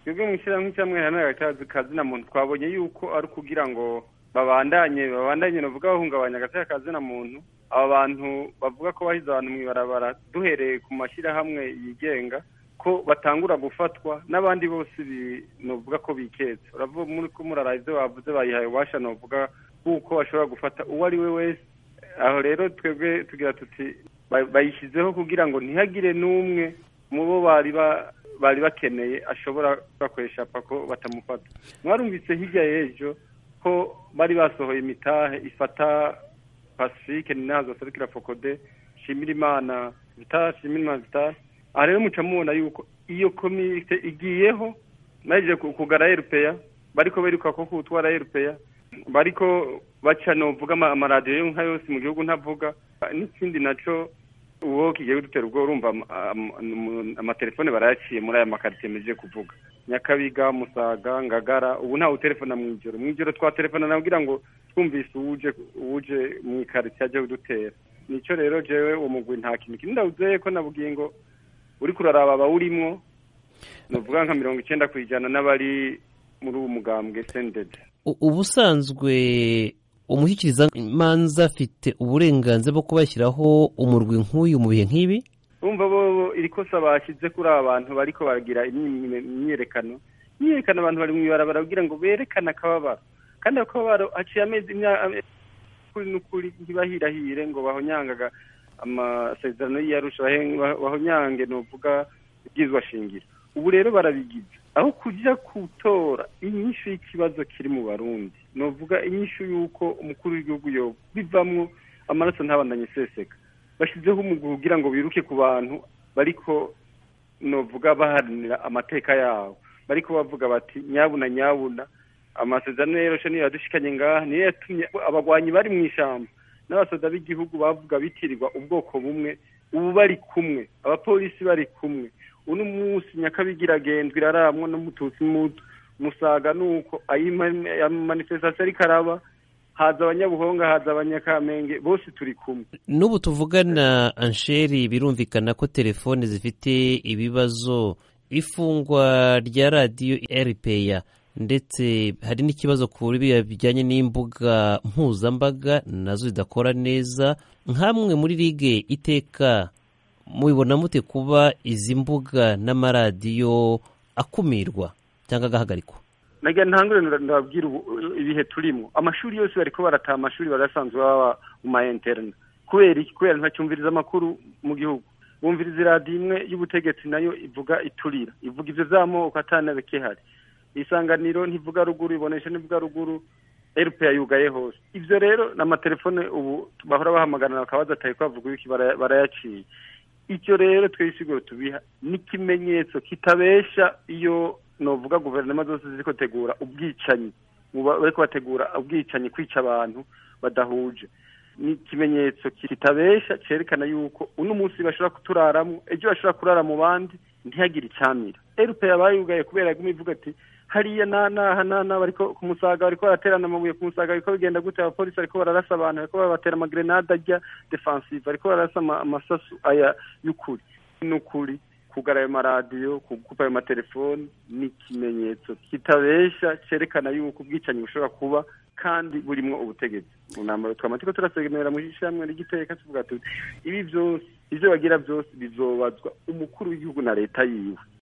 twebwe mw'ishyirahamwe cyamwe hagati na muntu twabonye yuko ari kugira ngo babandanye novuga bahungabanya agati na muntu. Aba bantu bavuga ko bahize abantu mw'ibarabara duhereye ku mashyirahamwe yigenga ko batangura gufatwa n'abandi bose novuga ko biketse. Uravuga muri ko muraraye ibyo bavuze bayihaye ububasha novuga kuko bashobora gufata uwo ari we wese. Aho rero twebwe tugira tuti bayishyizeho kugira ngo ntihagire n'umwe mu bo bari bakeneye ashobora bakoresha pako batamufata. Mwarumvise hirya y'ejo ko bari basohoye imitahe ifata Pacifique nazo serikira Fokode Shimirimana Vital. Aha rero muca mubona yuko iyo komite igiyeho naje kugara RPA bariko beruka ko kutwara RPA bariko baca novuga amaradiyo nka yose mu gihugu ntavuga n'ikindi naco uwo kigiye gutera ubwo urumva amatelefone barayaciye muri aya makaritiye meje kuvuga Nyakabiga, Musaga, Ngagara. Ubu nta utelefona mw'ijoro twa telefona nagira ngo twumvise uje mu ikaritiye aje kudutera. Nico rero jewe umugwi nta kintu kindi ndawuzeye ko nabugiye ngo uri kuraraba abawurimwo novuga nka 90% n'abari muri uwo mugambwe sended. Ubusanzwe umushyikiriza manza afite uburenganzira bwo kubashyiraho umurwi nk'uyu mu bihe nk'ibi. Umva bo irikosa bashyize kuri abantu bariko baragira imyerekano abantu bari mw'ibarabara kugira ngo berekane akababaro, kandi akababaro aciye amezi kuri n'ukuri ntibahirahire ngo bahonyangaga amasezerano y'Arusha bahonyange novuga ibyizwa shingiro. Ubu rero barabigize aho kujya kutora inyishu y'ikibazo kiri mu Barundi, novuga inyishu yuko umukuru w'igihugu yo bivamwo amaraso ntabandanye seseka. Bashizeho umuguru kugira ngo biruke ku bantu bariko novuga baharanira amateka yabo, bariko bavuga bati nyabuna amasezerano y'Arusha niyo yadushikanye ngaha, niyo yatumye abagwanyi bari mu ishamba n'abasoda b'igihugu bavuga bitirirwa ubwoko bumwe ubu bari kumwe, abapolisi bari kumwe. Uno munsi Nyakabigira agendwa iraramwo n'umututsi Musaga nuko ayi manifestation ari karaba, haza abanyabuhonga haza abanyakamenge bose turi kumwe. N'ubu tuvugana Ansheri birumvikana ko telefone zifite ibibazo, ifungwa rya radio RPA ndetse hari n'ikibazo kuri bijyanye n'imbuga mpuzambaga nazo zidakora neza. Nkamwe muri ligue iteka mubibona mute kuba izi mbuga n'amaradiyo akumirwa cyangwa agahagarikwa? Nagira ntangure ndababwira ibihe turimo. Amashuri yose bariko barataha amashuri barasanzwe baba mu ma interne. Kubera ntacyumviriza amakuru mu gihugu. Bumviriza radio imwe y'ubutegetsi nayo ivuga iturira. Ivuga ivyo zamoko atanabeke hari. Isanganiro ntivuga ruguru, ibonesha ntivuga ruguru, RPA yugaye hose. Ivyo rero n'amatelefone ubu bahora bahamagana bakabaza ataye kwavuga iki barayaciye. Icyo rero twisiguro tubiha n'ikimenyetso kitabesha iyo novuga guverinoma zose ziko tegura ubwicanyi, bariko bategura ubwicanyi kwica abantu badahuje. N'ikimenyetso kitabesha cerekana yuko uno munsi bashobora kuturaramwo, ejo bashobora kurara mu bandi ntihagire icamira. RPA bayugaye kubera gumi ivuga ati hariya na bariko ku Musaga bariko baraterana amabuye ku Musaga, bariko bigenda gute abapolisi bariko bararasa abantu, bariko babatera amagrenade ajya defensive, bariko bararasa amasasu aya y'ukuri. N'ukuri kugara ayo maradiyo, kugupa ayo matelefoni n'ikimenyetso kitabesha cerekana yuko ubwicanyi bushobora kuba kandi burimwo ubutegetsi. Unamara twamatiko turasegemera mu ishamwe rigiteka tuvuga tuti ibi byose ivyo bagira byose bizobazwa umukuru w'igihugu na leta yiwe.